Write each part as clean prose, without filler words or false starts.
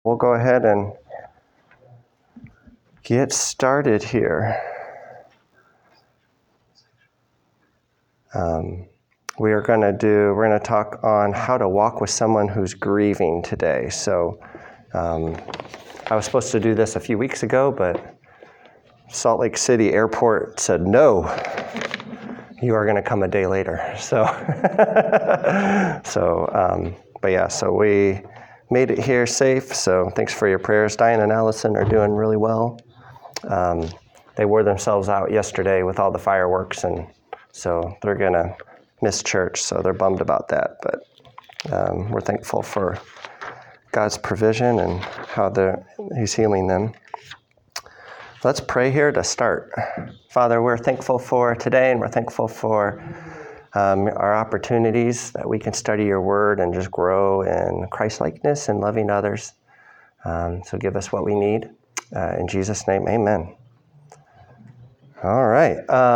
We'll go ahead and get started here. We're going to talk on how to walk with someone who's grieving today. So I was supposed to do this a few weeks ago, but Salt Lake City Airport said, no, you are going to come a day later. So we made it here safe. So thanks for your prayers. Diane and Allison are doing really well. They wore themselves out yesterday with all the fireworks, and so they're going to miss church. So they're bummed about that. But we're thankful for God's provision and how He's healing them. Let's pray here to start. Father, we're thankful for today, and we're thankful for our opportunities that we can study your word and just grow in Christ-likeness and loving others. So give us what we need. In Jesus' name, amen. All right.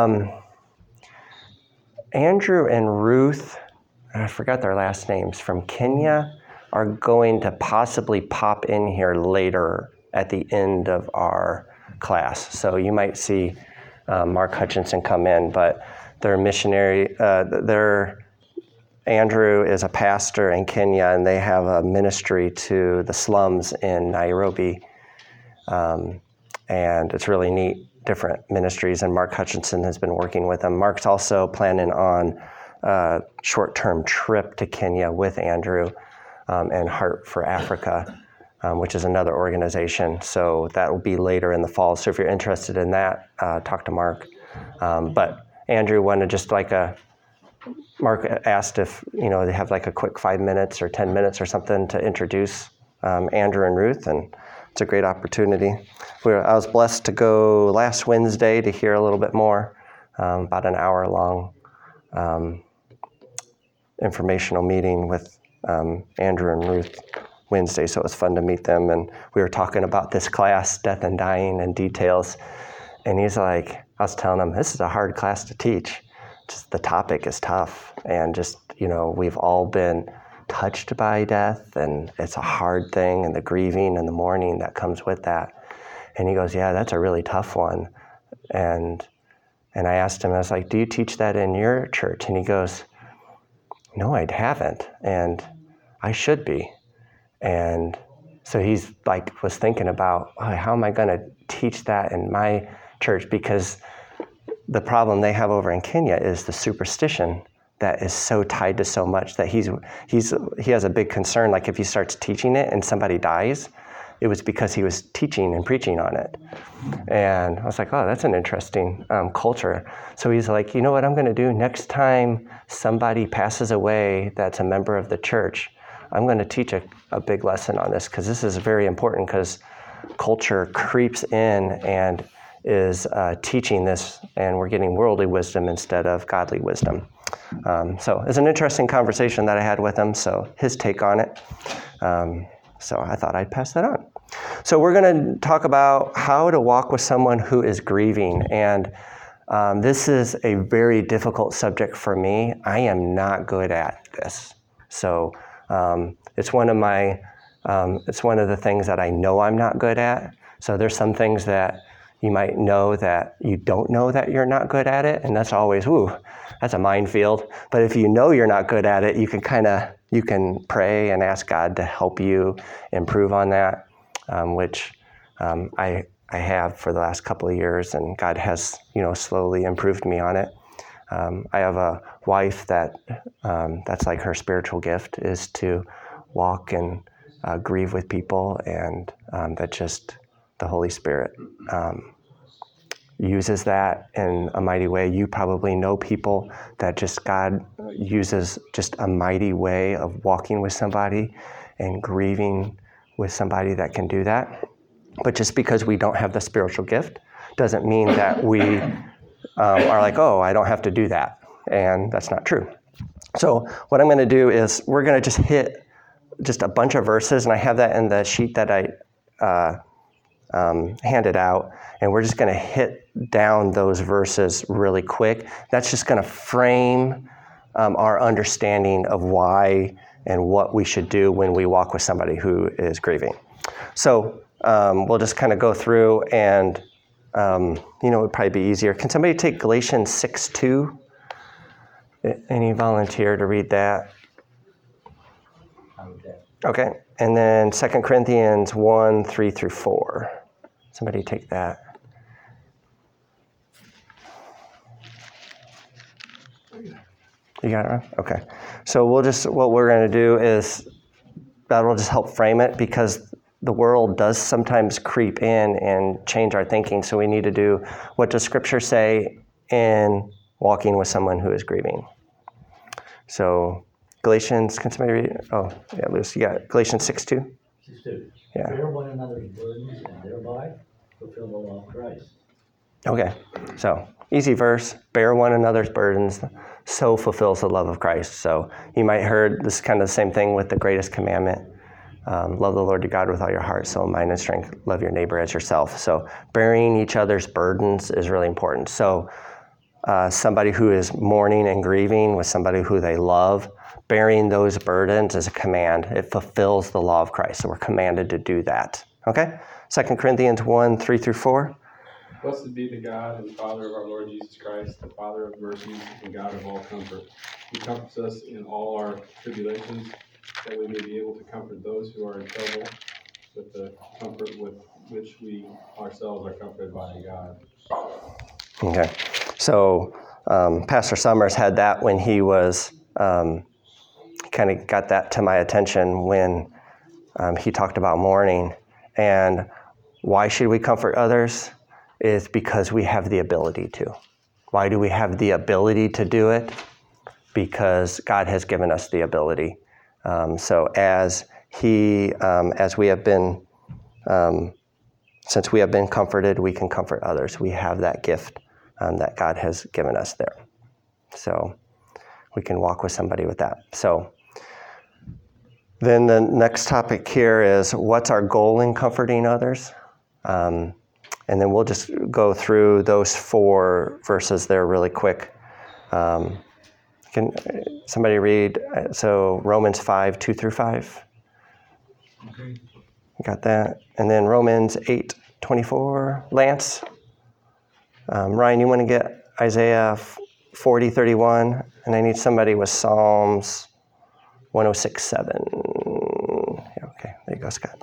Andrew and Ruth, I forgot their last names, from Kenya, are going to possibly pop in here later at the end of our class. So you might see Mark Hutchinson come in, but they're missionary. Andrew is a pastor in Kenya, and they have a ministry to the slums in Nairobi. And it's really neat, different ministries, and Mark Hutchinson has been working with them. Mark's also planning on a short-term trip to Kenya with Andrew and Heart for Africa, which is another organization. So that will be later in the fall. So if you're interested in that, talk to Mark. But Andrew wanted Mark asked if, they have like a quick 5 minutes or 10 minutes or something to introduce Andrew and Ruth, and it's a great opportunity. I was blessed to go last Wednesday to hear a little bit more, about an hour-long informational meeting with Andrew and Ruth Wednesday, so it was fun to meet them. And we were talking about this class, death and dying, and details. And he's like, I was telling him, this is a hard class to teach. Just the topic is tough. And just, we've all been touched by death, and it's a hard thing, and the grieving and the mourning that comes with that. And he goes, yeah, that's a really tough one. And I asked him, I was like, do you teach that in your church? And he goes, no, I haven't, and I should be. And so he's was thinking about, how am I going to teach that in my church? Because the problem they have over in Kenya is the superstition that is so tied to so much that he has a big concern. Like if he starts teaching it and somebody dies, it was because he was teaching and preaching on it. And I was like, oh, that's an interesting culture. So he's like, you know what I'm going to do? Next time somebody passes away that's a member of the church, I'm going to teach a big lesson on this, because this is very important, because culture creeps in and is teaching this, and we're getting worldly wisdom instead of godly wisdom. So it's an interesting conversation that I had with him, so his take on it. So I thought I'd pass that on. So we're going to talk about how to walk with someone who is grieving. And this is a very difficult subject for me. I am not good at this. So it's one of the things that I know I'm not good at. So there's some things that you might know that you don't know that you're not good at it. And that's always, that's a minefield. But if you know you're not good at it, you can pray and ask God to help you improve on that, which I have for the last couple of years, and God has, slowly improved me on it. I have a wife that's like her spiritual gift is to walk and grieve with people, and that just the Holy Spirit uses that in a mighty way. You probably know people that just God uses just a mighty way of walking with somebody and grieving with somebody that can do that. But just because we don't have the spiritual gift doesn't mean that we are like, oh, I don't have to do that. And that's not true. So what I'm going to do is we're going to just hit just a bunch of verses, and I have that in the sheet that I handed out, and we're just going to hit down those verses really quick. That's just going to frame our understanding of why and what we should do when we walk with somebody who is grieving. So we'll just kind of go through and, it would probably be easier. Can somebody take Galatians 6:2? Any volunteer to read that? Okay. And then 2 Corinthians 1:3-4. Somebody take that. You got it, Ron? Okay. So what we're going to do is, that will just help frame it, because the world does sometimes creep in and change our thinking. So we need to do, what does Scripture say in walking with someone who is grieving? So Galatians, can somebody read it? Oh, yeah, Lucy, you got it. Galatians 6:2? 6:2. Yeah. Bear one another's burdens and thereby fulfill the law of Christ. Okay, so easy verse. Bear one another's burdens, so fulfills the love of Christ. So you might heard this is kind of the same thing with the greatest commandment. Love the Lord your God with all your heart, soul, mind, and strength. Love your neighbor as yourself. So bearing each other's burdens is really important. So somebody who is mourning and grieving with somebody who they love, bearing those burdens is a command. It fulfills the law of Christ. So we're commanded to do that. Okay? 2 Corinthians 1:3-4. Blessed be the God and Father of our Lord Jesus Christ, the Father of mercies and God of all comfort, who comforts us in all our tribulations, that we may be able to comfort those who are in trouble with the comfort with which we ourselves are comforted by God. Okay. So Pastor Summers had that when he was, kind of got that to my attention when he talked about mourning. And why should we comfort others? Is because we have the ability to. Why do we have the ability to do it? Because God has given us the ability. So as we have been, since we have been comforted, we can comfort others. We have that gift that God has given us there. So we can walk with somebody with that. So then the next topic here is, what's our goal in comforting others? And then we'll just go through those 4 verses there really quick. Can somebody read, so Romans 5:2-5? Okay. Got that? And then Romans 8:24. Lance? Ryan, you want to get Isaiah 40:31? And I need somebody with Psalms 106:7. Yeah, okay, there you go, Scott.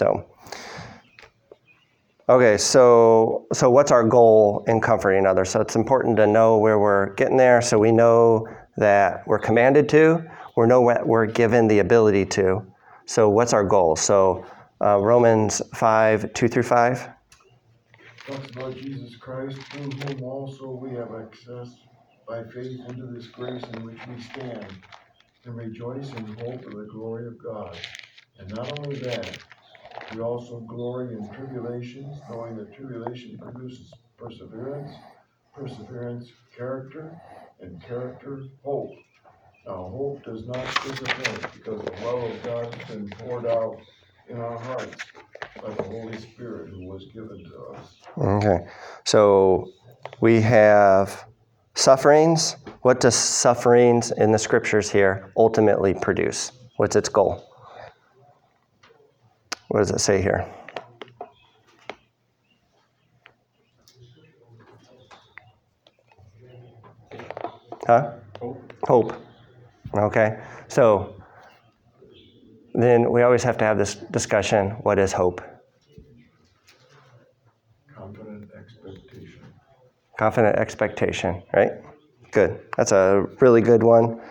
Okay, so what's our goal in comforting others? So it's important to know where we're getting there, so we know that we're commanded to, we know what we're given the ability to. So what's our goal? So Romans 5:2-5. Talks about Jesus Christ, through whom also we have access by faith into this grace in which we stand, and rejoice in hope of the glory of God. And not only that, we also glory in tribulations, knowing that tribulation produces perseverance, perseverance, character, and character, hope. Now, hope does not disappoint, because the love of God has been poured out in our hearts by the Holy Spirit who was given to us. Okay, so we have sufferings. What does sufferings in the scriptures here ultimately produce? What's its goal? What does it say here? Huh? Hope. Okay, so then we always have to have this discussion. What is hope? Confident expectation. Confident expectation, right? Good. That's a really good one.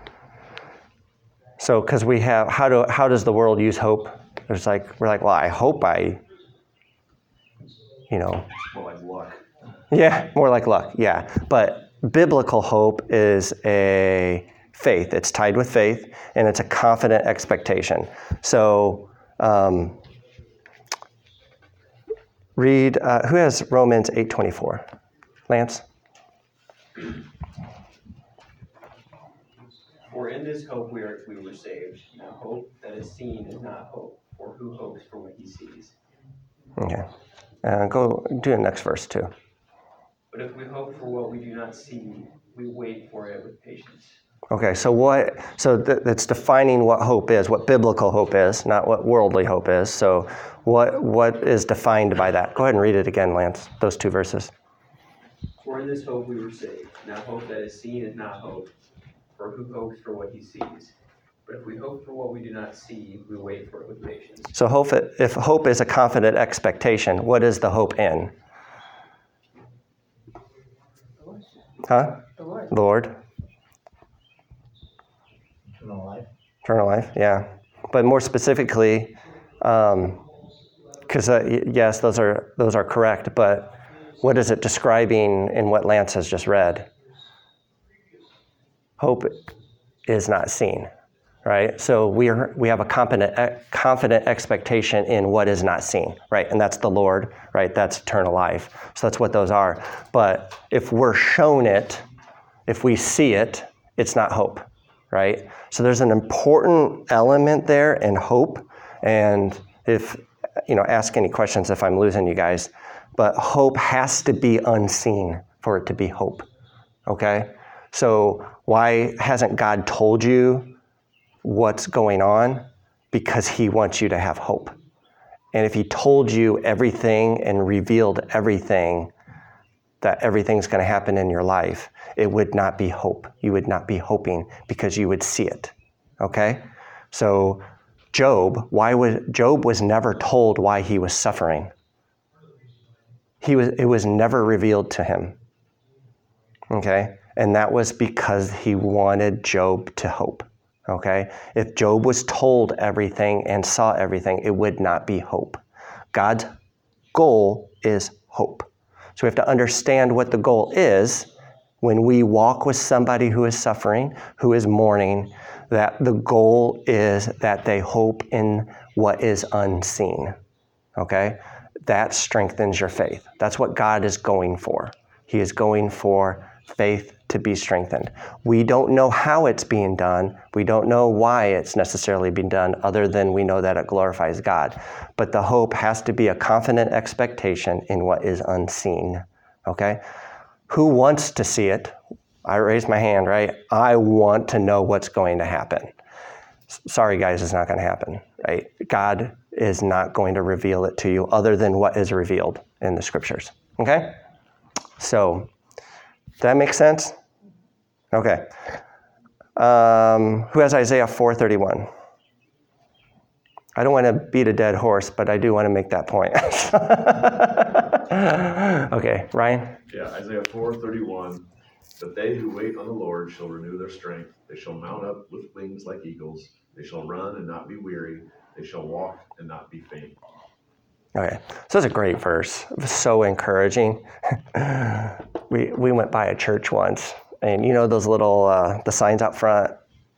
So, because we have, how does the world use hope? We're like, well, I hope More like luck. Yeah, more like luck, yeah. But biblical hope is a faith. It's tied with faith, and it's a confident expectation. So, read, who has Romans 8:24? Lance? For in this hope we were saved. Now hope that is seen is not hope, for who hopes for what he sees? Okay. Go do the next verse too. But if we hope for what we do not see, we wait for it with patience. Okay, so it's defining what hope is, what biblical hope is, not what worldly hope is. So what is defined by that? Go ahead and read it again, Lance, those 2 verses. For in this hope we were saved. Now hope that is seen is not hope, for who hopes for what he sees? But if we hope for what we do not see, we wait for it with patience. So if hope is a confident expectation, what is the hope in? Huh? The Lord. Lord. Eternal life. Eternal life, yeah. But more specifically, because yes, those are correct, but what is it describing in what Lance has just read? Hope is not seen, right? So we have a confident expectation in what is not seen, right? And that's the Lord, right? That's eternal life. So that's what those are. But if we're shown it, if we see it, it's not hope, right? So there's an important element there in hope. And if, ask any questions if I'm losing you guys, but hope has to be unseen for it to be hope, okay? So why hasn't God told you what's going on? Because he wants you to have hope. And if he told you everything and revealed everything, that everything's going to happen in your life, it would not be hope. You would not be hoping because you would see it, okay? So Job was never told why he was suffering. It was never revealed to him, okay? And that was because he wanted Job to hope, okay? If Job was told everything and saw everything, it would not be hope. God's goal is hope. So we have to understand what the goal is when we walk with somebody who is suffering, who is mourning, that the goal is that they hope in what is unseen, okay? That strengthens your faith. That's what God is going for. He is going for faith to be strengthened. We don't know how it's being done. We don't know why it's necessarily being done, other than we know that it glorifies God. But the hope has to be a confident expectation in what is unseen, okay? Who wants to see it? I raised my hand, right? I want to know what's going to happen. Sorry, guys, it's not going to happen, right? God is not going to reveal it to you other than what is revealed in the scriptures, okay? So, does that make sense? Okay. Who has Isaiah 4:31? I don't want to beat a dead horse, but I do want to make that point. Okay, Ryan? Yeah, Isaiah 4:31. But they who wait on the Lord shall renew their strength. They shall mount up with wings like eagles. They shall run and not be weary. They shall walk and not be faint. Okay, so that's a great verse. It was so encouraging. We went by a church once, and you know those little the signs out front,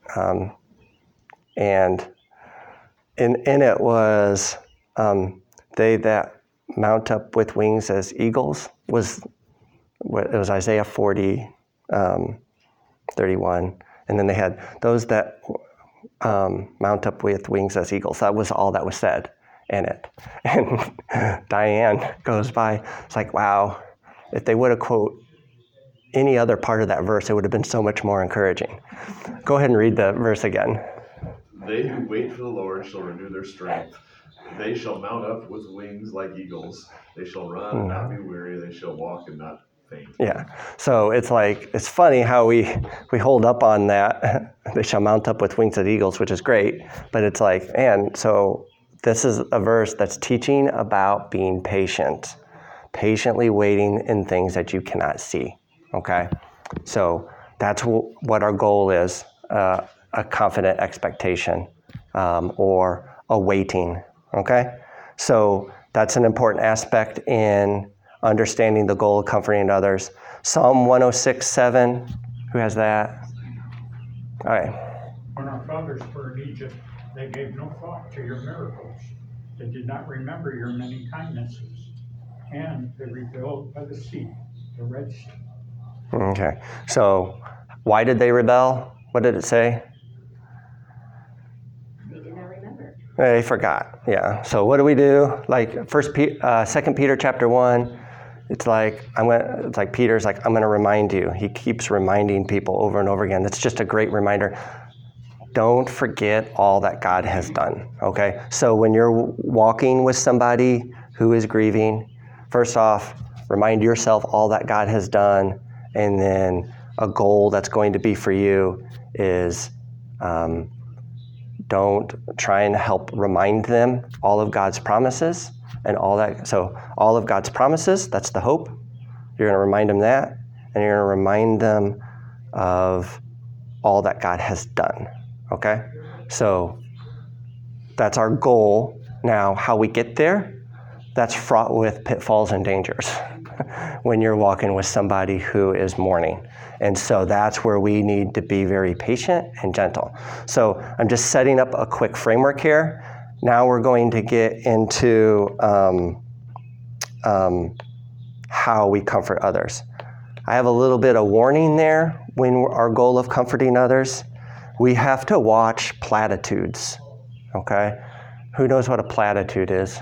and in it was they that mount up with wings as eagles it was Isaiah 40:31, and then they had those that mount up with wings as eagles. That was all that was said in it. And Diane goes by, it's like, wow, if they would have quote any other part of that verse, it would have been so much more encouraging. Go ahead and read the verse again. They who wait for the Lord shall renew their strength. They shall mount up with wings like eagles. They shall run and not be weary. They shall walk and not faint. Yeah. So it's like, it's funny how we hold up on that. They shall mount up with wings as eagles, which is great. But it's like, man, so this is a verse that's teaching about being patient, patiently waiting in things that you cannot see. Okay? So that's what our goal is, a confident expectation or a waiting. Okay? So that's an important aspect in understanding the goal of comforting others. Psalm 106:7. Who has that? All right. When our fathers were in Egypt, they gave no thought to your miracles. They did not remember your many kindnesses. And they rebelled by the sea, the Red Sea. Okay. So why did they rebel? What did it say? They did not remember. They forgot. Yeah. So what do? Like 2 Peter chapter 1, It's like Peter's like, I'm going to remind you. He keeps reminding people over and over again. That's just a great reminder. Don't forget all that God has done, okay? So when you're walking with somebody who is grieving, first off, remind yourself all that God has done, and then a goal that's going to be for you is don't try and help remind them all of God's promises and all that. So all of God's promises, that's the hope. You're going to remind them that, and you're going to remind them of all that God has done, okay? So that's our goal. Now, how we get there, that's fraught with pitfalls and dangers when you're walking with somebody who is mourning. And so that's where we need to be very patient and gentle. So I'm just setting up a quick framework here. Now we're going to get into how we comfort others. I have a little bit of warning there when our goal of comforting others. We have to watch platitudes, okay? Who knows what a platitude is?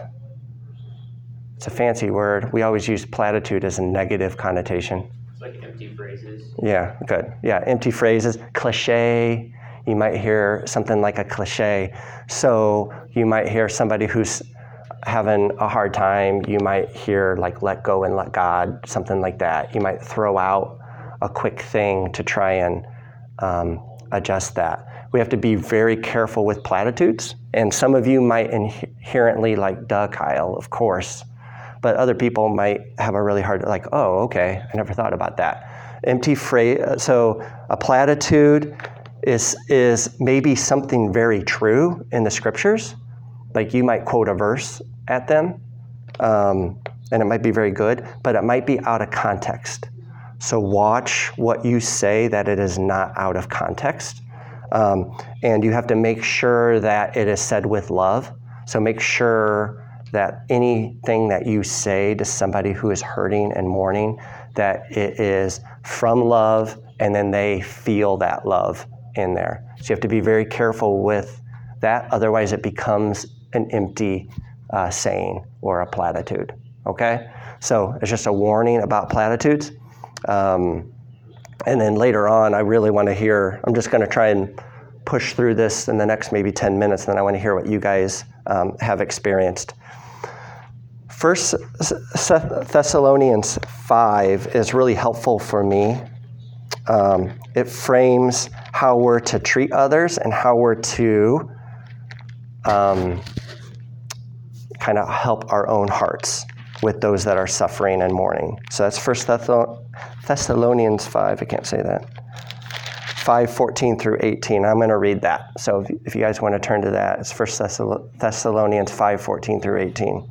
It's a fancy word. We always use platitude as a negative connotation. It's like empty phrases. Yeah, good. Yeah, empty phrases. Cliche. You might hear something like a cliche. So you might hear somebody who's having a hard time. You might hear like, let go and let God, something like that. You might throw out a quick thing to try and adjust that. We have to be very careful with platitudes. And some of you might inherently like, duh, Kyle, of course. But other people might have a really hard, like, oh, okay, I never thought about that. Empty phrase, so a platitude is maybe something very true in the scriptures. Like you might quote a verse at them, and it might be very good, but it might be out of context. So watch what you say, that it is not out of context. And you have to make sure that it is said with love. So make sure that anything that you say to somebody who is hurting and mourning, that it is from love, and then they feel that love in there. So you have to be very careful with that, otherwise it becomes an empty saying or a platitude, okay? So it's just a warning about platitudes. And then later on, I really want to hear, I'm just going to try and push through this in the next maybe 10 minutes, and then I want to hear what you guys have experienced. First Thessalonians 5 is really helpful for me. It frames how we're to treat others and how we're to kind of help our own hearts with those that are suffering and mourning. So that's First Thessalonians 5, I can't say that, 5:14 through 18. I'm going to read that. So if you guys want to turn to that, it's First Thessalonians 5:14 through 18.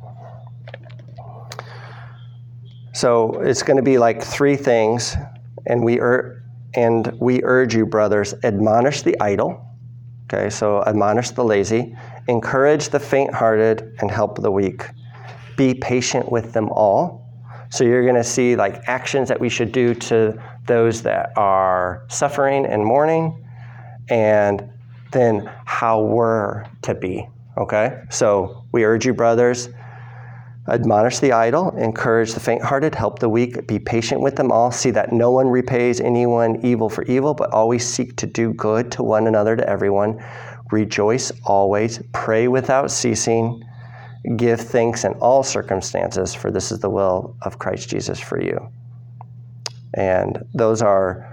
So it's going to be like three things, and we urge you, brothers, admonish the idle. Okay, so admonish the lazy, encourage the faint-hearted, and help the weak. Be patient with them all. So you're going to see like actions that we should do to those that are suffering and mourning, and then how we're to be. Okay, so we urge you, brothers, admonish the idle, encourage the faint-hearted, help the weak, be patient with them all. See that no one repays anyone evil for evil, but always seek to do good to one another, to everyone. Rejoice always, pray without ceasing, give thanks in all circumstances, for this is the will of Christ Jesus for you. And those are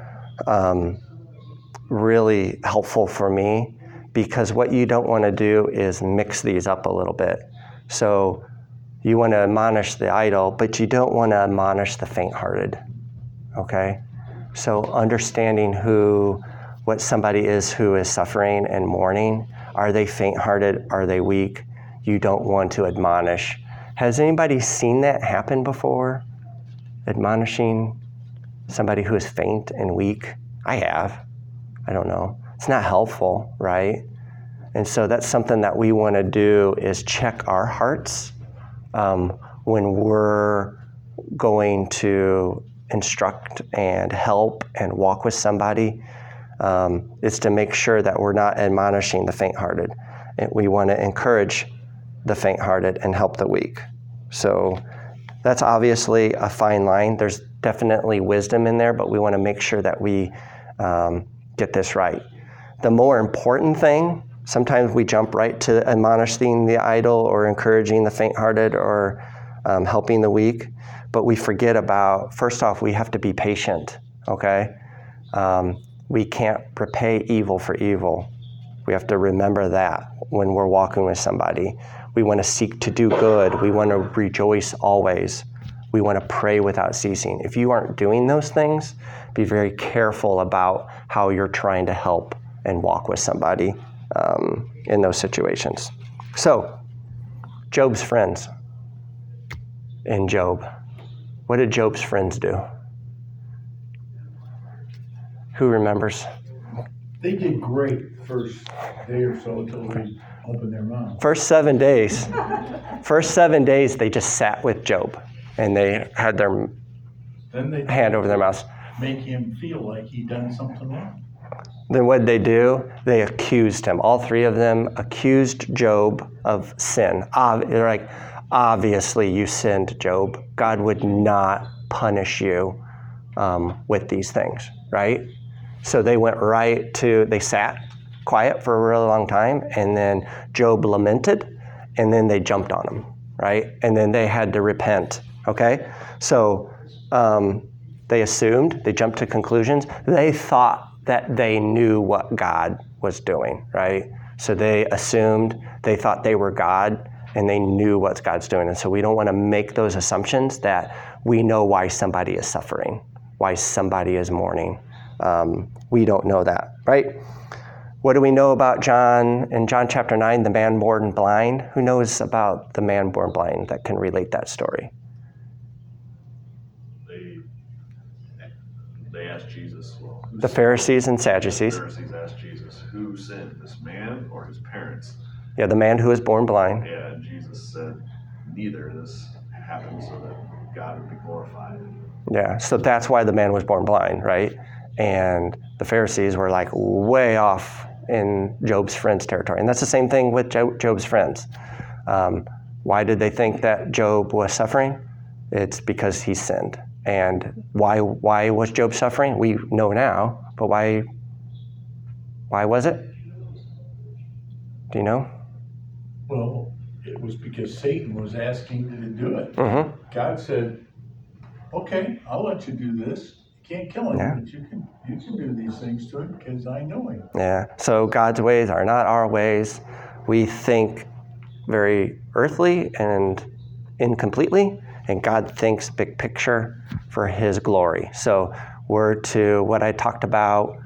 really helpful for me, because what you don't want to do is mix these up a little bit. So you want to admonish the idle, but you don't want to admonish the faint-hearted, okay? So understanding what somebody is who is suffering and mourning, are they faint-hearted, are they weak? You don't want to admonish. Has anybody seen that happen before? Admonishing somebody who is faint and weak? I have. I don't know. It's not helpful, right? And so that's something that we want to do, is check our hearts when we're going to instruct and help and walk with somebody. Is to make sure that we're not admonishing the faint-hearted. We want to encourage the faint-hearted and help the weak. So That's obviously a fine line. There's definitely wisdom in there, but we want to make sure that we get this right. The more important thing, sometimes we jump right to admonishing the idle or encouraging the faint-hearted or helping the weak, but we forget about, first off, we have to be patient, okay? We can't repay evil for evil. We have to remember that when we're walking with somebody. We want to seek to do good. We want to rejoice always. We want to pray without ceasing. If you aren't doing those things, be very careful about how you're trying to help and walk with somebody in those situations. So, Job's friends in Job. What did Job's friends do? Who remembers? They did great first day or so until they opened their mouth. First 7 days, they just sat with Job and they had their Then they hand over their mouths. make him feel like he done something wrong. Then what did they do? They accused him. All three of them accused Job of sin. They're like, obviously you sinned, Job. God would not punish you with these things, right? So they went they sat quiet for a really long time, and then Job lamented, and then they jumped on him, right? And then they had to repent, okay? So they assumed, they jumped to conclusions. They thought that they knew what God was doing, right? So they assumed, they thought they were God, and they knew what God's doing. And so we don't want to make those assumptions that we know why somebody is suffering, why somebody is mourning. We don't know that, right? What do we know about John? In John chapter 9, the man born blind. Who knows about the man born blind that can relate that story? They asked Jesus. Well, The Pharisees and Sadducees. The Pharisees asked Jesus, who sinned, this man or his parents? Yeah, the man who was born blind. Yeah, and Jesus said, neither. This happened so that God would be glorified. Yeah, so that's why the man was born blind, right? And the Pharisees were like way off in Job's friends' territory. And that's the same thing with Job's friends. Why did they think that Job was suffering? It's because he sinned. And why was Job suffering? We know now, but why was it? Do you know? Well, it was because Satan was asking him to do it. Mm-hmm. God said, okay, I'll let you do this. You can't kill him, Yeah. but you can do these things to him because I know him. Yeah, so God's ways are not our ways. We think very earthly and incompletely, and God thinks big picture for his glory. So we're to what I talked about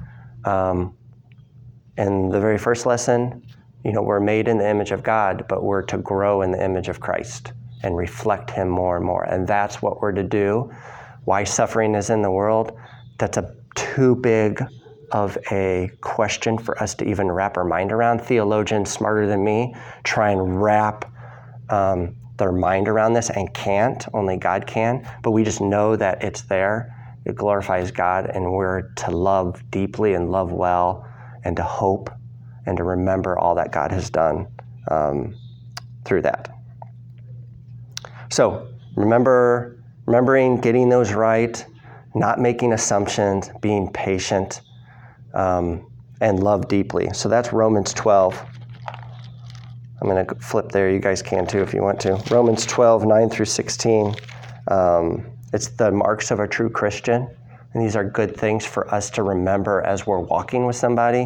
in the very first lesson. We're made in the image of God, but we're to grow in the image of Christ and reflect him more and more. And that's what we're to do. Why suffering is in the world, that's too big of a question for us to even wrap our mind around. Theologians smarter than me try and wrap their mind around this and can't. Only God can. But we just know that it's there. It glorifies God, and we're to love deeply and love well and to hope and to remember all that God has done through that. So remembering getting those right, not making assumptions, being patient, and love deeply. So that's Romans 12. I'm going to flip there. You guys can too if you want to. Romans 12, 9 through 16. It's the marks of a true Christian. And these are good things for us to remember as we're walking with somebody.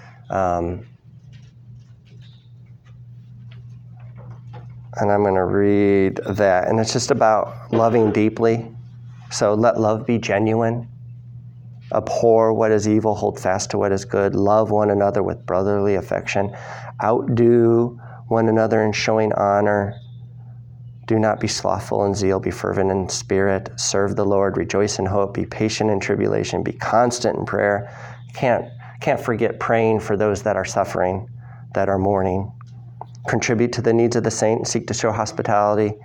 And I'm going to read that. And it's just about loving deeply. So let love be genuine. Abhor what is evil, hold fast to what is good. Love one another with brotherly affection. Outdo one another in showing honor. Do not be slothful in zeal, be fervent in spirit. Serve the Lord, rejoice in hope, be patient in tribulation, be constant in prayer. Can't forget praying for those that are suffering, that are mourning. Contribute to the needs of the saint, seek to show hospitality.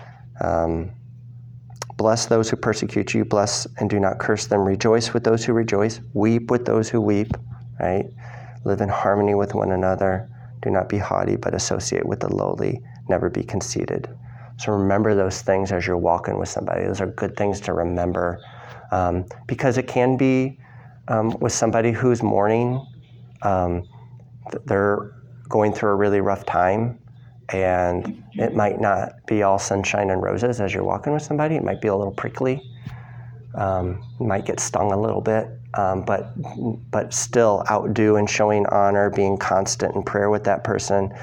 Bless those who persecute you, bless and do not curse them. Rejoice with those who rejoice, weep with those who weep, right? Live in harmony with one another. Do not be haughty, but associate with the lowly. Never be conceited. So remember those things as you're walking with somebody. Those are good things to remember, because it can be with somebody who's mourning. They're going through a really rough time, and it might not be all sunshine and roses as you're walking with somebody. It might be a little prickly. You might get stung a little bit, but still outdo and showing honor, being constant in prayer with that person,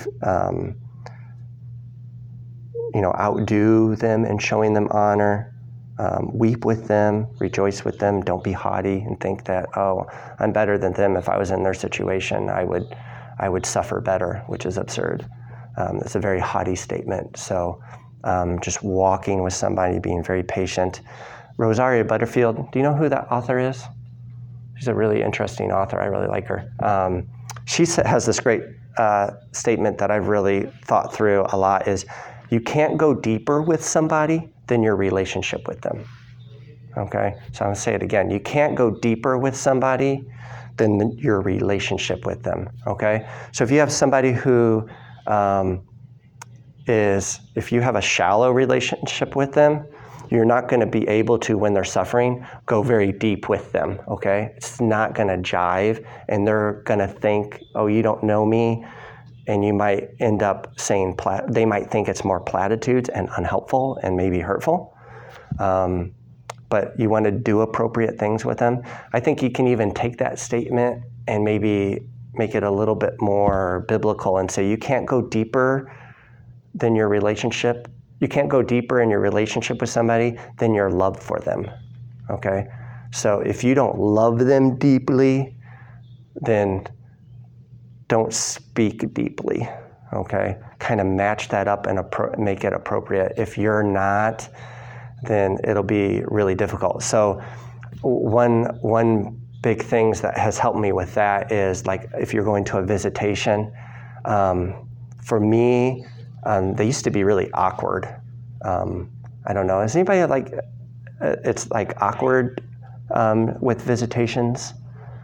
outdo them and showing them honor, weep with them, rejoice with them. Don't be haughty and think that, oh, I'm better than them. If I was in their situation, I would suffer better, which is absurd. It's a very haughty statement. So just walking with somebody, being very patient. Rosaria Butterfield, do you know who that author is? She's a really interesting author. I really like her. She has this great statement that I've really thought through a lot is, you can't go deeper with somebody than your relationship with them. Okay? So I'm going to say it again. You can't go deeper with somebody than your relationship with them. Okay? So if you have somebody who if you have a shallow relationship with them, you're not going to be able to, when they're suffering, go very deep with them, okay? It's not going to jive, and they're going to think, oh, you don't know me, and you might end up saying, they might think it's more platitudes and unhelpful and maybe hurtful, but you want to do appropriate things with them. I think you can even take that statement and maybe make it a little bit more biblical and say, you can't go deeper than your relationship. You can't go deeper in your relationship with somebody than your love for them, okay? So if you don't love them deeply, then don't speak deeply, okay? Kind of match that up and make it appropriate. If you're not, then it'll be really difficult. So one big things that has helped me with that is, like, if you're going to a visitation, for me, they used to be really awkward. I don't know. Is anybody it's like awkward with visitations?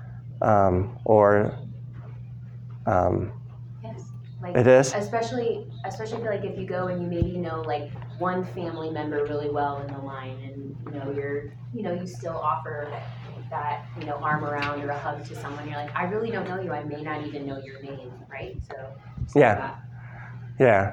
Yes. It is? Especially I feel like if you go and you maybe know like one family member really well in the line, and you still offer that, arm around or a hug to someone. You're like, I really don't know you. I may not even know your name, right? So Yeah. Yeah.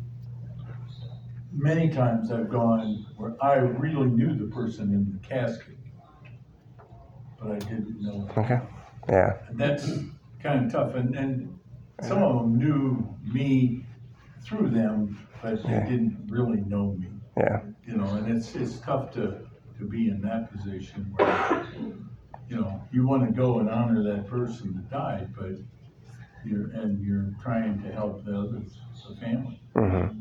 Many times I've gone where I really knew the person in the casket, but I didn't know. Okay. Yeah. And that's kind of tough. And some of them knew me through them, but they didn't really know me. Yeah. And it's tough to be in that position where, you want to go and honor that person that died, but you're trying to help the others, the family. Mm-hmm.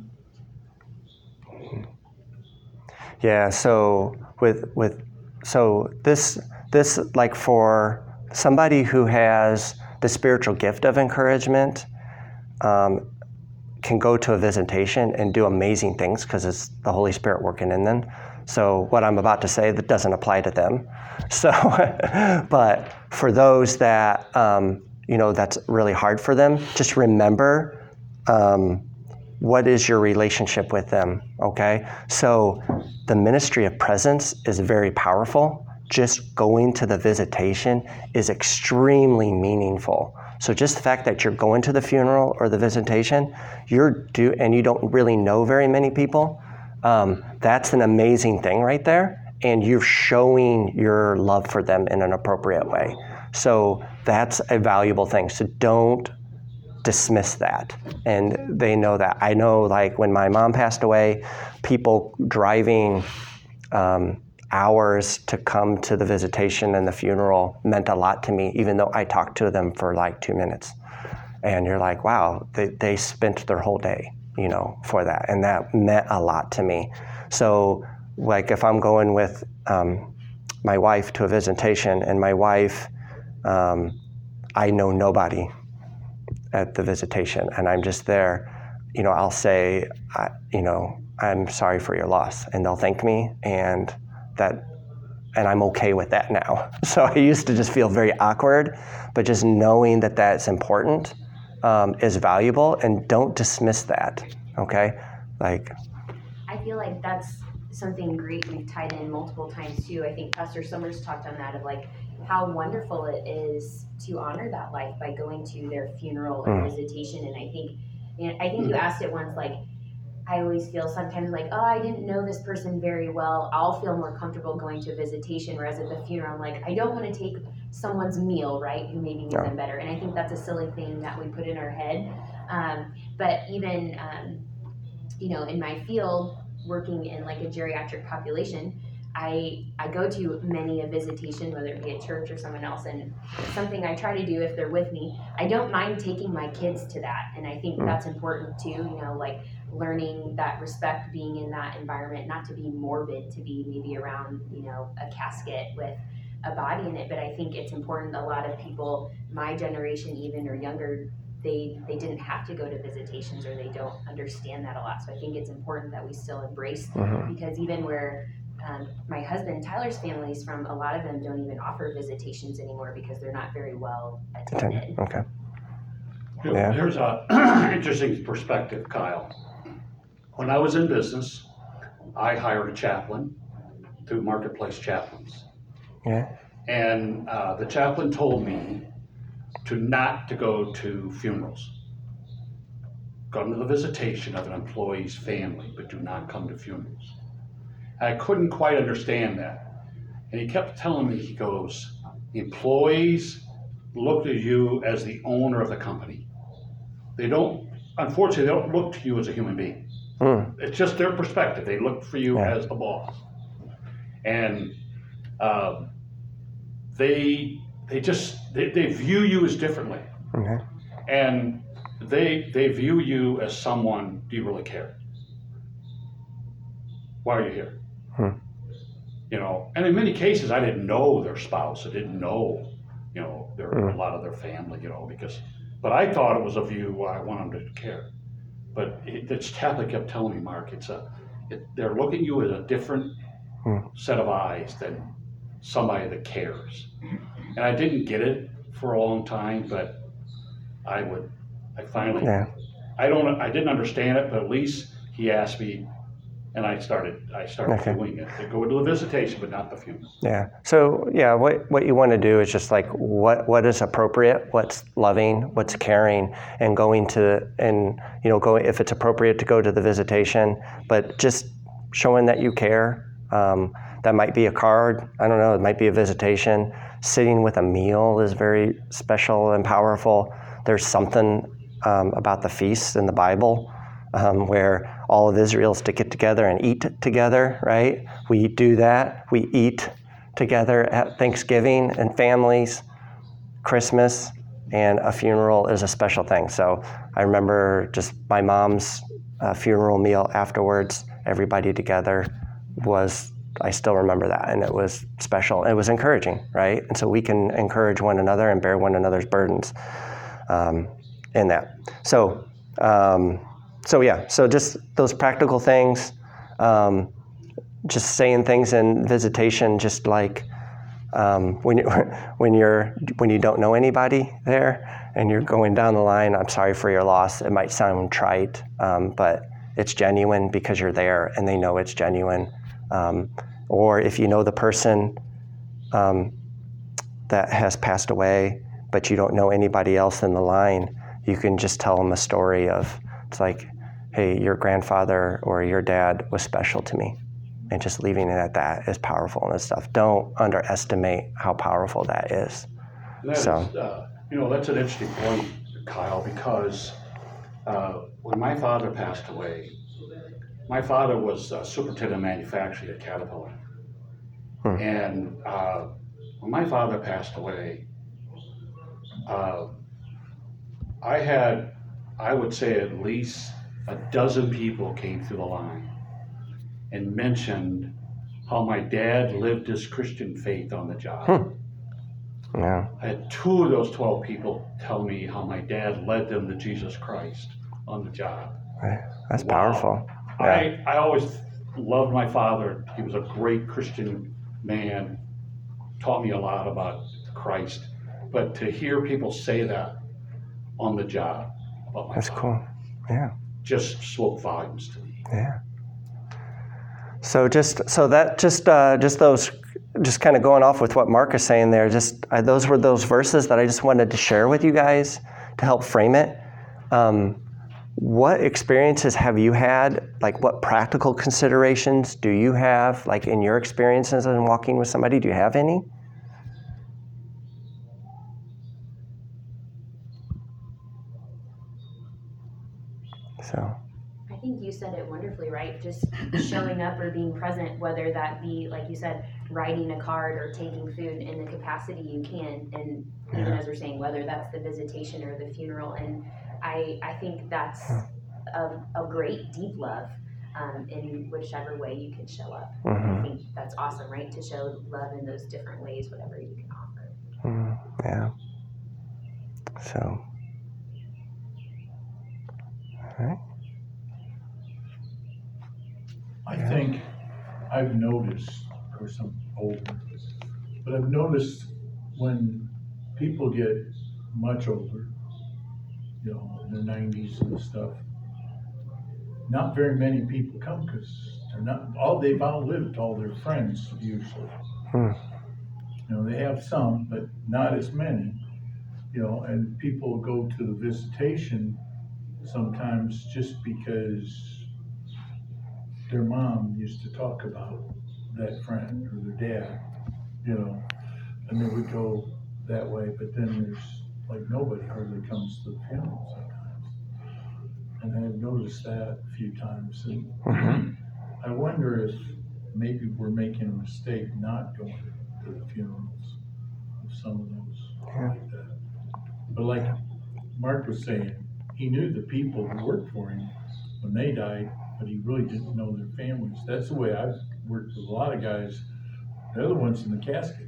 Yeah. So this like for somebody who has the spiritual gift of encouragement, can go to a visitation and do amazing things because it's the Holy Spirit working in them. So what I'm about to say, that doesn't apply to them. So, but for those that, that's really hard for them, just remember, what is your relationship with them, okay? So the ministry of presence is very powerful. Just going to the visitation is extremely meaningful. So just the fact that you're going to the funeral or the visitation, and you don't really know very many people, that's an amazing thing right there. And you're showing your love for them in an appropriate way. So that's a valuable thing. So don't dismiss that. And they know that. I know, like, when my mom passed away, people driving hours to come to the visitation and the funeral meant a lot to me, even though I talked to them for like 2 minutes. And you're like, wow, they spent their whole day, for that. And that meant a lot to me. So, like, if I'm going with my wife to a visitation, and my wife, I know nobody at the visitation, and I'm just there, I'll say, I'm sorry for your loss, and they'll thank me, and I'm okay with that now. So I used to just feel very awkward, but just knowing that that's important is valuable, and don't dismiss that, okay? Like, I feel like that's something great we've tied in multiple times too. I think Pastor Summers talked on that of like how wonderful it is to honor that life by going to their funeral or visitation. And I think you asked it once, like, I always feel sometimes like, oh, I didn't know this person very well. I'll feel more comfortable going to a visitation, whereas at the funeral, I'm like, I don't want to take someone's meal, right, who maybe knew them better. And I think that's a silly thing that we put in our head. But even, in my field, working in like a geriatric population, I go to many a visitation, whether it be at church or someone else, and something I try to do if they're with me, I don't mind taking my kids to that. And I think that's important too, like learning that respect, being in that environment, not to be morbid, to be maybe around, a casket with a body in it. But I think it's important, a lot of people, my generation even or younger, they didn't have to go to visitations or they don't understand that a lot. So I think it's important that we still embrace, because even where my husband Tyler's family is from, a lot of them don't even offer visitations anymore because they're not very well attended. Okay. Yeah. Here's a interesting perspective, Kyle. When I was in business, I hired a chaplain through Marketplace Chaplains. Yeah. And the chaplain told me not to go to funerals. Go to the visitation of an employee's family, but do not come to funerals. I couldn't quite understand that. And he kept telling me, he goes, employees look to you as the owner of the company. Unfortunately, they don't look to you as a human being. It's just their perspective. They look for you as the boss. And they view you as differently. And they view you as someone, do you really care? Why are you here? And in many cases, I didn't know their spouse. I didn't know, a lot of their family, but I thought it was a view where I want them to care. But this chaplain kept telling me, Mark, they're looking at you as a different set of eyes than somebody that cares. And I didn't get it for a long time, but I didn't understand it, but at least he asked me, and I started doing it. To go to the visitation, but not the funeral. Yeah. So what you want to do is just like what is appropriate, what's loving, what's caring, and going if it's appropriate to go to the visitation, but just showing that you care. That might be a card. I don't know. It might be a visitation. Sitting with a meal is very special and powerful. There's something about the feasts in the Bible where all of Israel's to get together and eat together, right? We do that. We eat together at Thanksgiving and families, Christmas, and a funeral is a special thing. So I remember just my mom's funeral meal afterwards, everybody together I still remember that, and it was special. It was encouraging, right? And so we can encourage one another and bear one another's burdens in that. So just those practical things, just saying things in visitation, just like when you don't know anybody there and you're going down the line, I'm sorry for your loss. It might sound trite, but it's genuine because you're there and they know it's genuine. Or if you know the person that has passed away, but you don't know anybody else in the line, you can just tell them a story of, it's like, hey, your grandfather or your dad was special to me. And just leaving it at that is powerful and stuff. Don't underestimate how powerful that is. That's an interesting point, Kyle, because when my father passed away, my father was superintendent of manufacturing at Caterpillar. And when my father passed away, I would say at least a dozen people came through the line and mentioned how my dad lived his Christian faith on the job. Yeah. I had 2 of those 12 people tell me how my dad led them to Jesus Christ on the job. That's powerful. Yeah. I always loved my father. He was a great Christian man, taught me a lot about Christ. But to hear people say that on the job about my That's father, cool. Yeah. just spoke volumes to me. Yeah. So just those, just kind of going off with what Mark is saying there. Those were those verses that I just wanted to share with you guys to help frame it. What experiences have you had? Like, what practical considerations do you have? Like, in your experiences in walking with somebody, do you have any? So. I think you said it wonderfully, right? Just showing up or being present, whether that be, like you said, writing a card or taking food in the capacity you can. And even as we're saying, whether that's the visitation or the funeral. And I think that's a great deep love in whichever way you can show up. I think that's awesome, right? To show love in those different ways, whatever you can offer. Yeah. So. All right. I think I've noticed, of course I'm older, but I've noticed when people get much older, you know, in their 90s and stuff, not very many people come because they've outlived all their friends usually. You know, they have some, but not as many, you know, and people go to the visitation sometimes just because their mom used to talk about that friend or their dad, you know, and they would go that way, but then there's like nobody hardly comes to the funeral sometimes. And I've noticed that a few times. And I wonder if maybe we're making a mistake not going to the funerals of some of those like that. But like Mark was saying, he knew the people who worked for him when they died, but he really didn't know their families. That's the way I've worked with a lot of guys. They're the ones in the casket.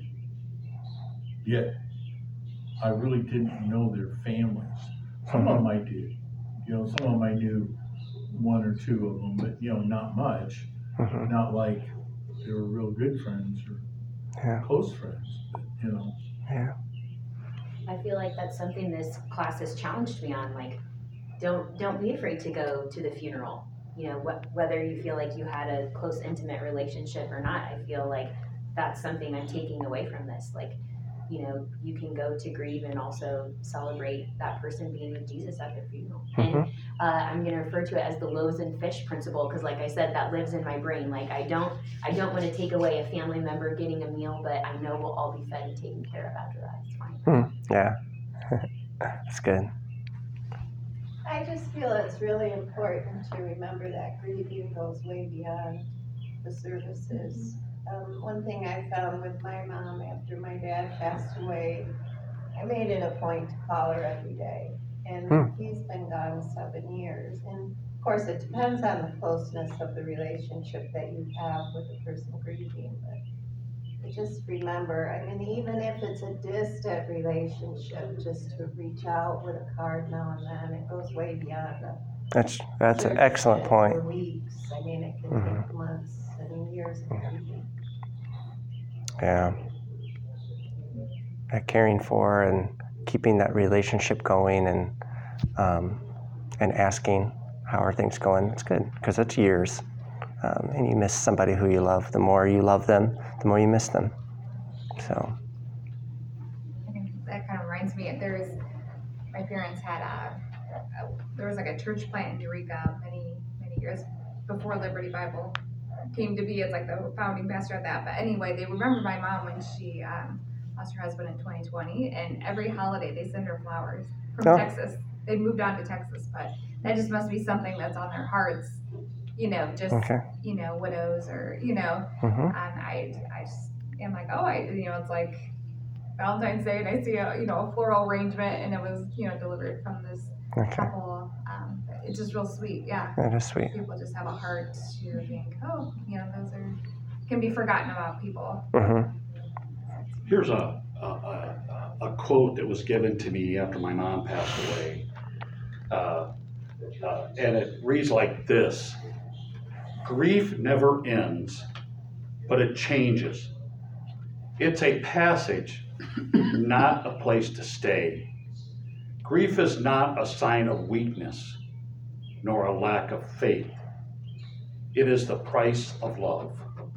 Yet, I really didn't know their families. Some of them I did. You know, some of them I knew one or two of them, but, you know, not much. Not like they were real good friends or close friends, but, you know. Yeah. I feel like that's something this class has challenged me on. Like, don't be afraid to go to the funeral. You know, whether you feel like you had a close, intimate relationship or not, I feel like that's something I'm taking away from this. Like, you know, you can go to grieve and also celebrate that person being with Jesus at their funeral. And I'm going to refer to it as the loaves and fish principle because, like I said, that lives in my brain. Like, I don't want to take away a family member getting a meal, but I know we'll all be fed and taken care of after that. It's fine. Yeah. That's good. I just feel it's really important to remember that grieving goes way beyond the services. One thing I found with my mom after my dad passed away, I made it a point to call her every day. And he's been gone 7 years. And of course, it depends on the closeness of the relationship that you have with the person grieving. But just remember, I mean, even if it's a distant relationship, just to reach out with a card now and then, it goes way beyond that. That's an excellent point. For weeks, I mean, it can take months and years of grieving. Yeah. Caring for and keeping that relationship going and asking how are things going. It's good because it's years. And you miss somebody who you love. The more you love them, the more you miss them. So. I think that kind of reminds me. My parents had there was like a church plant in Eureka many years before Liberty Bible came to be as like the founding pastor of that. But anyway, they remember my mom when she lost her husband in 2020, and every holiday they send her flowers from Texas. They moved on to Texas, but that just must be something that's on their hearts. You know, just, you know, widows or, you know, and I just am like, it's like Valentine's Day and I see a floral arrangement and it was, delivered from this couple. It's just real sweet. Yeah. That is sweet. People just have a heart to think, those can be forgotten about people. Here's a quote that was given to me after my mom passed away. And it reads like this: grief never ends, but it changes. It's a passage, not a place to stay. Grief is not a sign of weakness, nor a lack of faith. it is the price of love.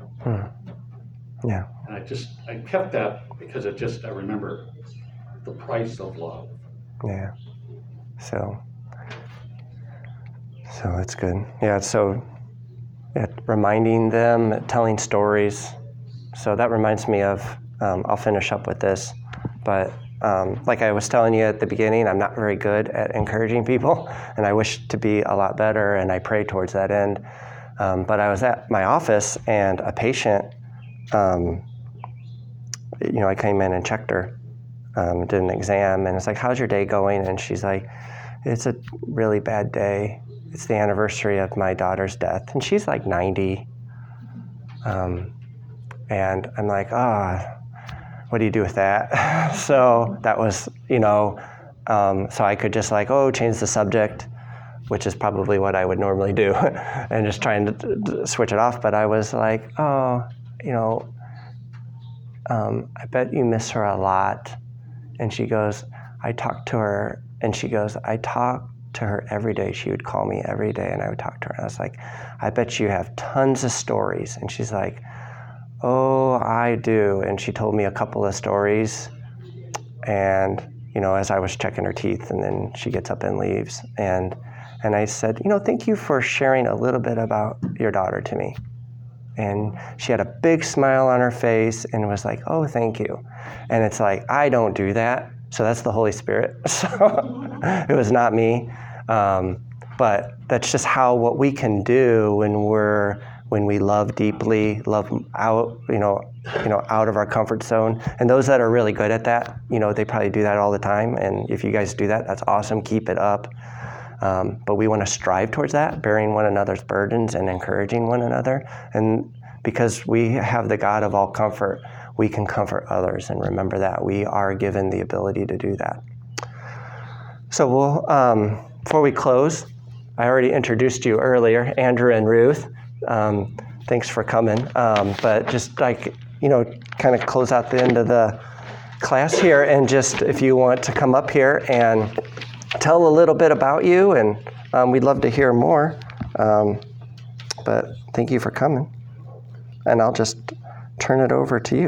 Yeah. And I kept that because I remember the price of love. Yeah. So it's good. Yeah. So reminding them, telling stories. So that reminds me of, I'll finish up with this, but like I was telling you at the beginning, I'm not very good at encouraging people, and I wish to be a lot better, and I pray towards that end. But I was at my office, and a patient, I came in and checked her, did an exam, and it's like, how's your day going? And she's like, it's a really bad day. It's the anniversary of my daughter's death, and she's like 90. And I'm like, what do you do with that? So that was, so I could just change the subject, which is probably what I would normally do, and just trying to switch it off. But I was like, I bet you miss her a lot. And she goes, I talked to her, and she goes, I talked to her every day. She would call me every day, and I would talk to her. And I was like, I bet you have tons of stories. And she's like, oh, I do. And she told me a couple of stories. And, as I was checking her teeth, and then she gets up and leaves. And I said, thank you for sharing a little bit about your daughter to me. And she had a big smile on her face and was like, oh, thank you. And it's like, I don't do that. So that's the Holy Spirit. So it was not me. But that's just what we can do when we love deeply, love out, out of our comfort zone. And those that are really good at that, they probably do that all the time. And if you guys do that, that's awesome. Keep it up. But we want to strive towards that, bearing one another's burdens and encouraging one another. And because we have the God of all comfort, we can comfort others. And remember that we are given the ability to do that. So we'll, before we close, I already introduced you earlier, Andrew and Ruth. Thanks for coming. But just kind of close out the end of the class here, and just if you want to come up here and tell a little bit about you, and we'd love to hear more. But thank you for coming, and I'll just turn it over to you.